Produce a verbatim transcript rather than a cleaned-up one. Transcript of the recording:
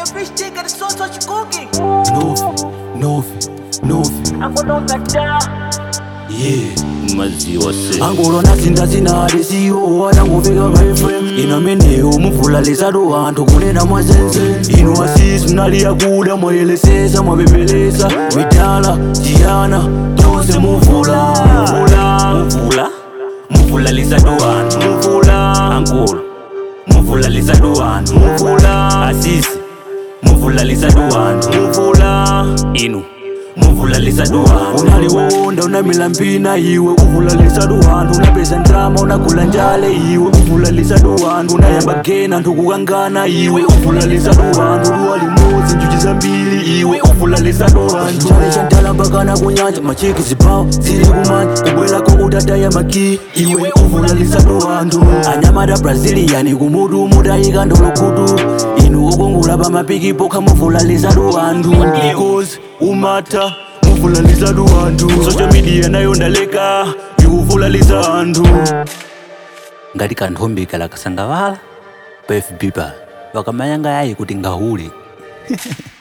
fish stick and the sauce what you cooking. Nofi, Nofi, Nofi. I'm gonna knock down. Yeah. maziwa se Angolo nazinda zinali siyo watangufika my friend ina meneo muvula lezado anthu kunena mwazenze inu asisi mnaliya kuda mwayelesesa mwapepelesa midala tiyana tonse muvula muvula muvula muvula lezado anthu muvula angolo muvula lezado anthu muvula asisi muvula lezado anthu muvula inu muvula lisaduhanu unaliwonda unamila mpina iwe uvula lisaduhanu unapeza ndrama unakula njale iwe uvula lisaduhanu unayamba gena ntukukangana iwe uvula lisaduhanu luwa limozi njuchi zambili iwe uvula lisaduhanu njale chantala mpakana kunyanja machiki zipawo zili kumanja kubwelako utataya maki iwe uvula lisaduhanu anyamata brazilian kumutu mutayika ndolokutu inu ukungula pamapikipo kamuvula lisaduhanu because umata muvula lizadu anthu social media nayo ndaleka ikuvula liza anthu ngati kanthombe kala kasangavala pa F B pa vakamanyanga yayi kuti ngahule